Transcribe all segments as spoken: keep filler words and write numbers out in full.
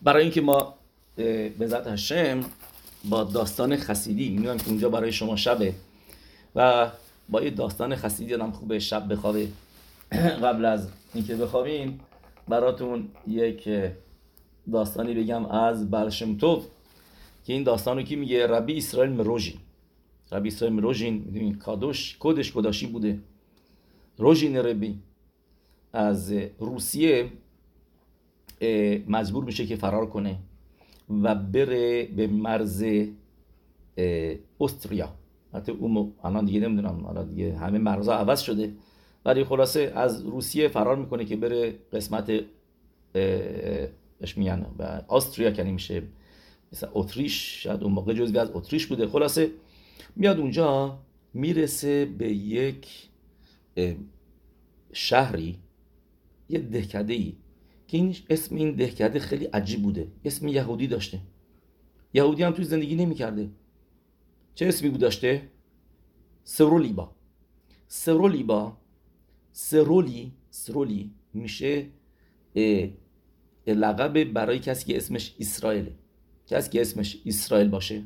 برای اینکه ما به ذات هشم با داستان خسیدی، میدونم که اونجا برای شما شبه و با یه داستان خسیدی آدم خوبه شب بخوابه. قبل از اینکه بخوابین براتون یک داستانی بگم از بال شم تov که این داستانو کی میگه؟ ربی اسرائیل مروژین. ربی اسرائیل مروژین میدونین کادوش کدش کداشی بوده. روژین ربی از روسیه مجبور میشه که فرار کنه و بره به مرز استریا. البته اون الان دیگه نمیدونم، الان دیگه همه مرزها عوض شده، ولی خلاصه از روسیه فرار میکنه که بره قسمت اش میگن و استریا، کنی میشه مثلا اتریش، شاید اون موقع جزوی از اتریش بوده. خلاصه میاد اونجا، میرسه به یک شهری، یه دهکده‌ای که این اسم این دهکده خیلی عجیب بوده، اسم یهودی داشته. یهودی هم توی زندگی نمی‌کرده. چه اسمی بود داشته؟ سرولیبا. سرولیبا سرولی سرولی میشه لقب برای کسی که اسمش اسرائیله. کسی که اسمش اسرائیل باشه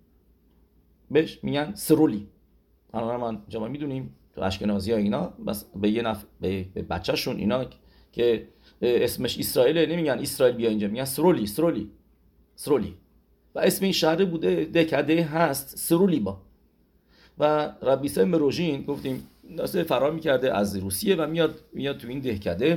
بهش میگن سرولی. الان من جمع میدونیم تو اشکنازی‌ها اینا بس به یه نفر به بچه‌شون اینا که اسمش اسرائیله نمیگن اسرائیل بیا اینجا، میگن سرولی سرولی سرولی. و اسم این شهر بوده، دهکده هست سرولیبا. و ربی اسرائیل مروژین گفتیم داشته فرار میکرده از روسیه و میاد میاد تو این دهکده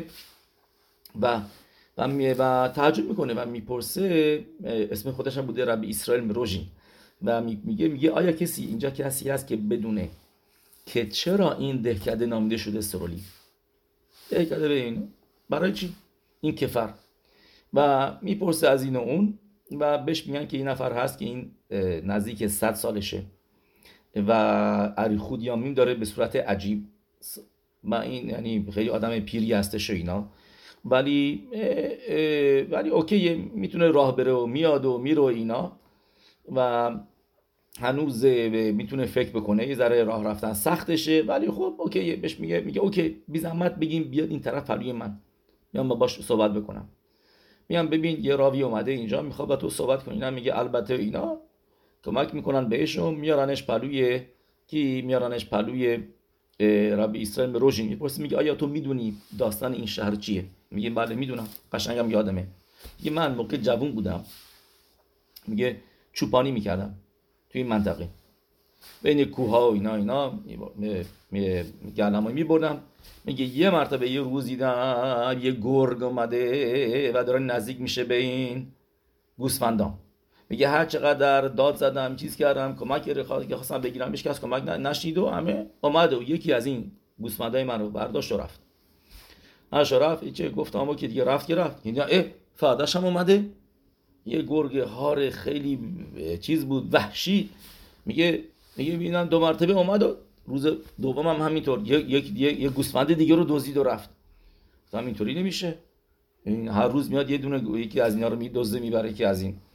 و و, می و تعجب میکنه و میپرسه، اسم خودش هم بوده ربی اسرائیل مروژین، و میگه میگه آیا کسی اینجا کسی هست که بدونه که چرا این دهکده نامیده شده سرولی؟ دهکده به این برای چی؟ این کفر. و میپرسه از این و اون و بهش میگن که این نفر هست که این نزدیک صد سالشه و اریخود یامیم داره به صورت عجیب. و این یعنی خیلی آدم پیری هستش و اینا، ولی ولی اوکی، میتونه راه بره و میاد و میره و اینا و هنوز میتونه فکر بکنه. یه ذره راه رفتن سختشه ولی خب اوکی. بهش میگه میگه اوکی بی زحمت بگیم بیاد این طرف پلوی من، میام باش صحبت بکنم. میام ببین یه راوی اومده اینجا میخواد با تو صحبت کنه. اینا میگه البته اینا کمک میکنن بهش و میارنش پلوی کی؟ میارنش پلوی ربی اسرائیل مروژین. میپرسه میگه آیا تو میدونی داستان این شهر چیه؟ میگه بله میدونم، قشنگم یادمه. میگه من موقع جوون بودم، میگه چوپانی میکردم توی این منطقه بین کوها و اینا اینا گلمایی میبردم. میگه یه مرتبه یه روز دیدم یه گرگ اومده و داره نزدیک میشه به این گوسفندام. میگه هر چقدر داد زدم چیز کردم کمک خواستم بگیرم بهش کس کمک نشید و همه اومد و یکی از این گوسفندای من رو برداشت و رفت. اش رفت چه گفتم اما که دیگه رفت که رفت. میگه اه فرداش هم اومده یه گرگ هار خیلی چیز بود، وحشی. میگه میگه ببینم دو مرتبه اومد و روز دوم هم همینطور یک یک یه گوسفند دیگه رو دزدید و رفت. گفتم اینطوری نمیشه، این هر روز میاد یه دونه یکی از اینا رو میدزده میبره که از این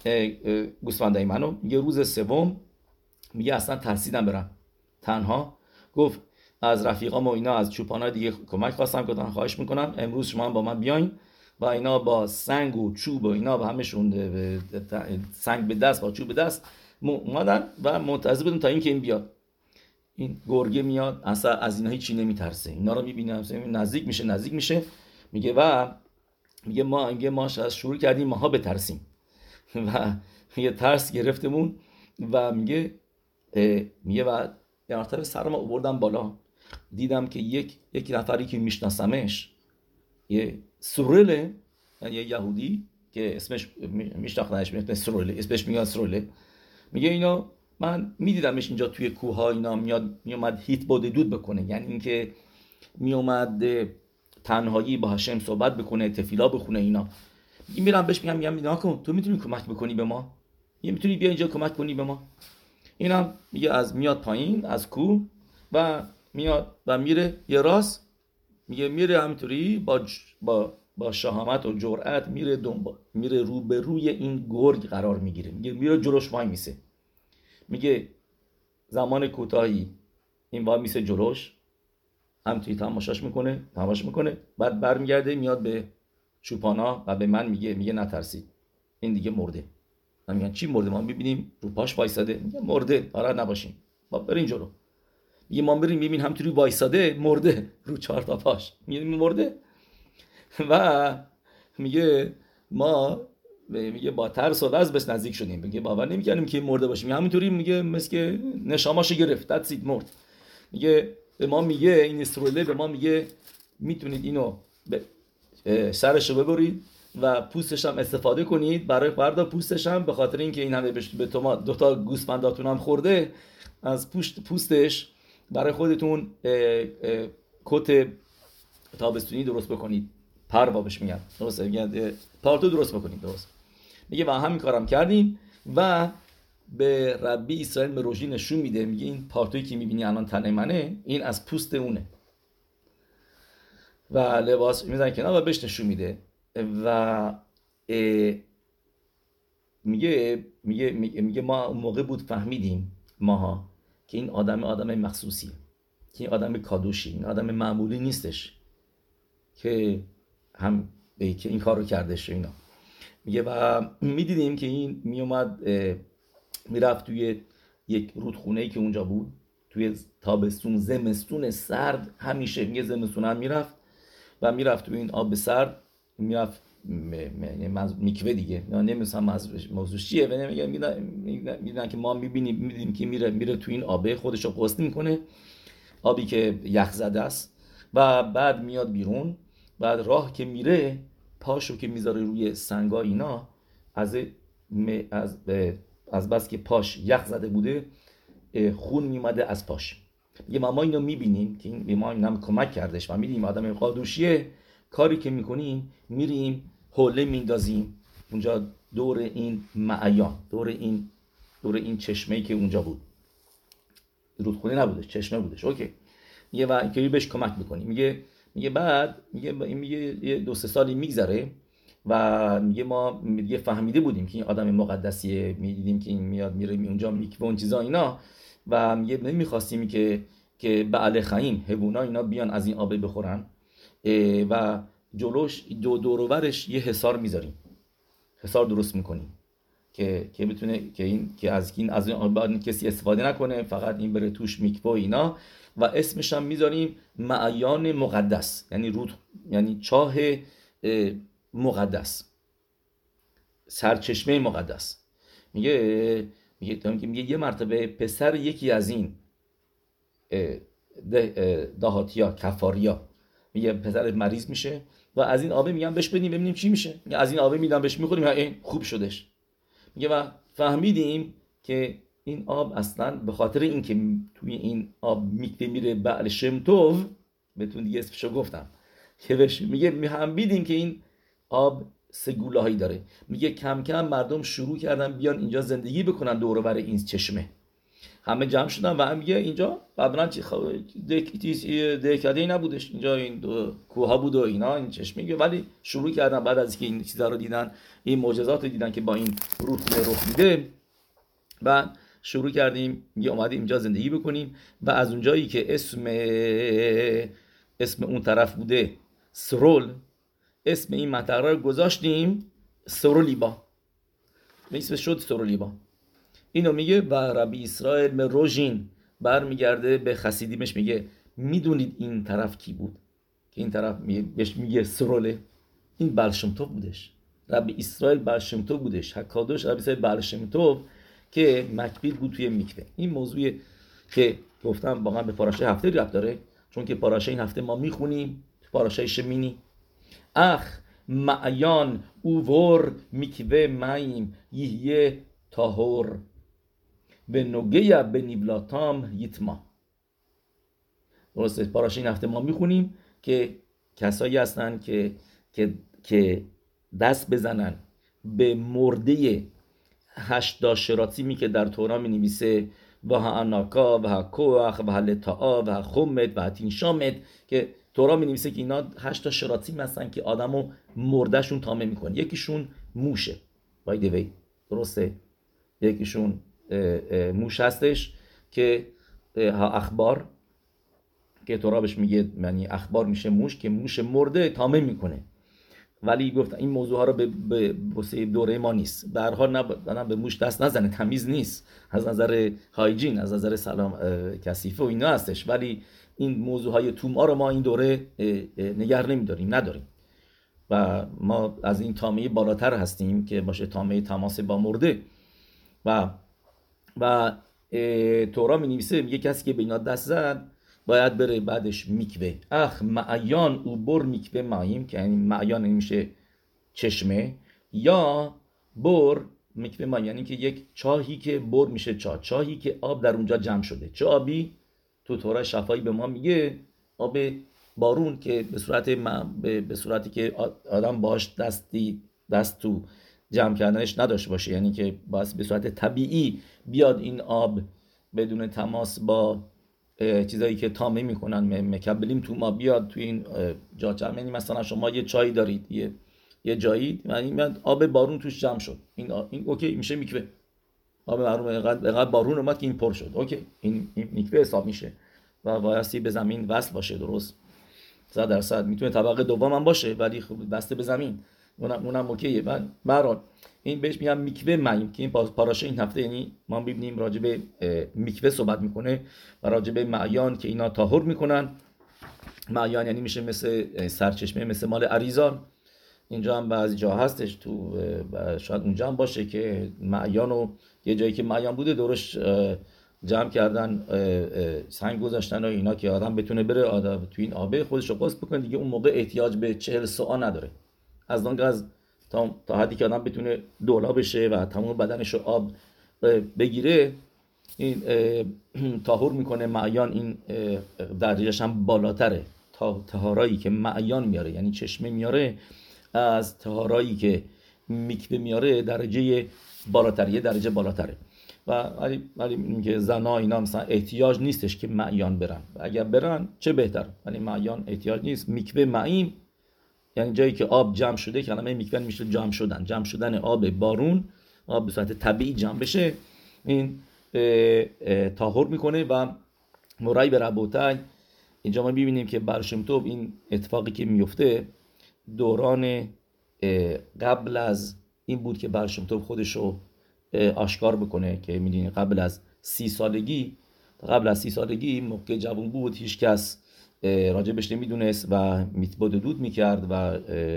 گوسفندای منو. میگه روز سوم میگه اصلا ترسیدم برم تنها. گفت از رفیقام و اینا از چوپانای دیگه کمک خواستم، گفتم خواهش میکنم امروز شما با من بیاین. و اینا با سنگ و چوب و اینا با همشون سنگ به دست با چوب به دست اومدن و منتظر بودن تا اینکه این بیاد. این گرگه میاد اصلا از اینا هیچی نمیترسه، اینا رو میبینه نزدیک میشه نزدیک میشه. میگه و میگه ما میگه ما از شروع کردیم ماها بترسیم و میگه ترس گرفتمون و میگه میگه و یه مرتبه سرم آوردم بالا، دیدم که یک یک نفری که میشناسمش یه سروله، یعنی یه یهودی که اسمش میشناختنش اسمش سروله، اسمش میگن سروله. میگه اینا من میدیدمش اینجا توی کوها اینا میاد میومد هیت باد دود بکنه، یعنی اینکه میومد تنهایی با هشم صحبت بکنه، تفیلا بخونه اینا. میرم بهش میگم میگم نکن تو میتونی کمک بکنی به ما، یه میتونی بیا اینجا کمک کنی به ما. اینم میگه از میاد پایین از کوه و میاد و میره یه راست، میگه میره همینطوری با با با شهامت و جرأت میره دنبال میره رو به روی این گرگ قرار میگیره. میگه میره جلوش وای میسه. میگه زمان کوتاهی این وای میسه جلوش، همینطوری تماشاش میکنه تماشا میکنه بعد برمیگرده میاد به چوپانا و به من میگه میگه نترسید این دیگه مرده. من میگن چی مرده؟ ما میبینیم رو پاش وایساده، میگه مرده، ناراحت نباشین، با بریم جلو. میگه ما بریم میبینیم همینطوری وایساده مرده رو چهار تا پاش، میگه مرده. و میگه ما میگه با ترس و لرز بهش نزدیک شدیم، میگه باور نمی‌کردیم که مرده باشه، میگه همینطوری میگه مثل که نشاماشو گرفت، دستید مرد. میگه به ما میگه این استروله به ما میگه میتونید اینو سرشو ببرید و پوستش هم استفاده کنید برای فردا پوستش هم، به خاطر اینکه این همه به تو دو تا گوسفنداتون هم خورده، از پوست پوستش برای خودتون کت تابستونی درست بکنید، پروا بهش میگن، درسته میگن پالتو درست بکنید، درست. میگه و همین کارم کردیم و به ربی اسرائیل مروژی نشون میده، میگه این پالتویی که میبینی الان تنه منه، این از پوست اونه و لباس میزنه کنار و بهش نشون میده و میگه میگه میگه ما اون موقع بود فهمیدیم ماها که این آدم آدم مخصوصیه، که این آدم کادوشی، این آدم معمولی نیستش که هم که این کار رو کردش اینا. میگه و میدیدیم که این میومد میرفت توی یک رودخونه‌ای که اونجا بود توی تابستون، زمستون سرد همیشه، میگه زمستون هم میرفت و میرفت توی این آب سرد، میرفت میکوه دیگه، نمیدونم موضوع چیه و نمیگه میدونن که ما میبینیم میبینیم که میره میره توی این آبه خودش رو غسل میکنه، آبی که یخ زده است، و بعد میاد بیرون، بعد راه که میره پاشو که میذاره روی سنگا اینا، از از از بس که پاش یخ زده بوده خون میومده از پاش. یه ما اینو میبینیم که این به ما اینم کمک کردش و میدیم آدم قادوشیه، کاری که میکنیم میریم حوله میندازیم اونجا دور این معیان، دور این دور این چشمه‌ای که اونجا بود، رودخونه نبودش، چشمه بودش. اوکی. میگه و اینکه بهش کمک میکنیم. میگه میگه بعد میگه میگه دو سه سالی میگذره و میگه ما میگه فهمیده بودیم که این آدم مقدسیه، میدیدیم که این میاد میره می اونجا میکوه اون چیزا اینا، و میگه نمیخواستیم که که بعل خیم حیونا اینا بیان از این آب بخورن و جلوش دو دور و برش یه حصار میذاریم، حصار درست میکنیم که که بتونه که این که از این از این آب کسی استفاده نکنه، فقط این بره توش میکوه اینا، و اسمش هم میذاریم معیان مقدس، یعنی رود، یعنی چاه مقدس، سرچشمه مقدس. میگه میگه میگه یه مرتبه پسر یکی از این دهاتیا کفاریا، میگه پسر مریض میشه و از این آبه میگن بهش بدیم ببینیم چی میشه، میگه از این آبه میدم بهش میخوریم، این خوب شدش. میگه و فهمیدیم که این آب اصلا به خاطر اینکه توی این آب میکوه میره بعل شم توو، بهتون دیگه اسمشو گفتم که بهش میگه هم بیدیم که این آب سگوله هایی داره. میگه کم کم مردم شروع کردن بیان اینجا زندگی بکنن دور و بر این چشمه، همه جمع شدن و هم میگه اینجا قبلا دهکده‌ای نبودش، اینجا این دو کوها بود و اینا این چشمه، میگه ولی شروع کردن بعد از اینکه این چیزا رو دیدن، این معجزات رو دیدن که با این رودخونه رخ میده، و شروع کردیم میگه اومدیم اینجا زندگی بکنیم و از اونجایی که اسم اسم اون طرف بوده سرول، اسم این منطقه رو گذاشتیم سرولیبا، اسمش شد سرولیبا. اینو میگه و ربی اسرائیل مروژین برمیگرده به خسیدیمش، میگه میدونید این طرف کی بود که این طرف بهش میگه سروله؟ این بعل شم توو بودش، ربی اسرائیل بعل شم توو بودش، حکادوش ربی اسرائیل بعل شم توو که مکبیر بود توی میکوه. این موضوعی که گفتم واقعا به پاراشه هفته ربط داره، چون که پاراشه این هفته ما میخونیم پاراشه شمینی، اخ معیان اوور میکوه مایم یهیه تاهور به نوگیا به نیبلاتام یتما. درسته، پاراشه این هفته ما میخونیم که کسایی هستن که که که دست بزنن به مرده هشت شراتیمی که در تورا می نویسه و ها اناکا و ها کوخ و ها لطاعا و ها خومت و ها تینشامت، که تورا می نویسه که اینا هشت شراتیم هستن که آدمو مردهشون تامه میکنه. یکیشون موشه، بای دی وی، درسته، یکیشون موش هستش که ها اخبار که تورا بهش میگه، یعنی اخبار میشه موش که موش مرده تامه میکنه، ولی گفت این موضوع ها رو به به دوره ما نیست. به هر حال نه به موش دست نزنه، تمیز نیست از نظر هایجین، از نظر سلام کثیفه و اینا هستش، ولی این موضوع های توما رو ما این دوره نگه نمیداریم، نداریم و ما از این طامعه بالاتر هستیم که باشه طامعه تماس با مرده. و و تورا می نویسه میگه کسی که به اینا دست زد باید بره بعدش میکوه اخ معیان او بر میکوه ماییم، که یعنی معیان میشه چشمه، یا بر میکوه ماییم یعنی که یک چاهی که بر میشه چاه، چاهی که آب در اونجا جمع شده. چه آبی؟ تو تورا شفایی به ما میگه آب بارون که به صورت به صورتی که آدم باش دستی دست تو جمع کردنش نداشته باشه، یعنی که باید به صورت طبیعی بیاد این آب بدون تماس با چیزایی که تامه میکنن مکبلیم تو ما بیاد تو این جا جمع. یعنی مثلا شما یه چای دارید یه یه جایی یعنی آب بارون توش جمع شد، این این اوکی میشه میکوه. آب بارون اینقدر بارون اومد که این پر شد، اوکی این میکوه حساب میشه و بایستی به زمین وصل باشه، درست صد درصد. میتونه طبقه دوم هم باشه ولی خب بسته به زمین، اونم اونم اوکیه. بعد برات این بهش میگم میکوه میم که این پاراشه این هفته یعنی ما میبینیم راجع به میکوه صحبت میکنه و راجع به معیان که اینا طاهر میکنن. معیان یعنی میشه مثل سرچشمه مثل مال عریزان، اینجا هم بعضی جا هستش تو شاید اونجا هم باشه که معیان و یه جایی که معیان بوده دورش جمع کردن سنگ گذاشتن و اینا که آدم بتونه بره آدم تو این آبه خودش رو غسل بکنه دیگه. اون موقع احتیاج به چهل ساعت نداره، از اون از تا تا حدی که آدم بتونه دولا بشه و تمام بدنش رو آب بگیره این طاهر میکنه. معیان این درجهش هم بالاتره، تا طهارایی که معیان میاره یعنی چشمه میاره از طهارایی که میکوه میاره درجه بالاتر، یه درجه بالاتره. و ولی ولی میگه زنا اینا مثلا احتیاج نیستش که معیان برن، و اگر برن چه بهتر، ولی معیان احتیاج نیست. میکوه معیم یعنی جایی که آب جمع شده، کلمه میکوه میشه جمع شدن، جمع شدن آب بارون، آب به صورت طبیعی جمع بشه، این طاهر میکنه. و مرای به ربوتای اینجا ما ببینیم که بر شم تov این اتفاقی که میفته دوران قبل از این بود که بر شم تov خودشو آشکار بکنه، که میدونی قبل از سی سالگی قبل از سی سالگی موقع جوان بود هیچ کس راجبش نمیدونست و میتباد دود میکرد و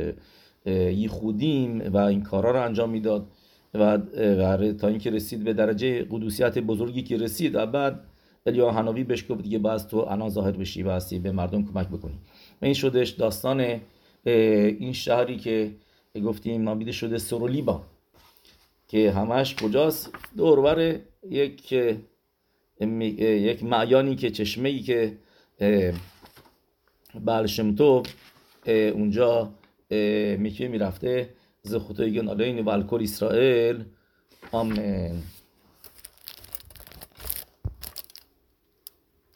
یخودیم و این کارا رو انجام میداد و تا اینکه رسید به درجه قدوسیت بزرگی که رسید و بعد الیاhu حنوی بهش گفت دیگه باز تو انا ظاهر بشی و هستی به مردم کمک بکنی. این شدش داستان این شهری که گفتیم نامیده شده سرولیبا که همش کجاست؟ دورور یک یک معیانی که چشمه‌ای که بعل شم تov اونجا میکوه میرفته. زخوتای گن علین و الکل اسرائیل. آمین.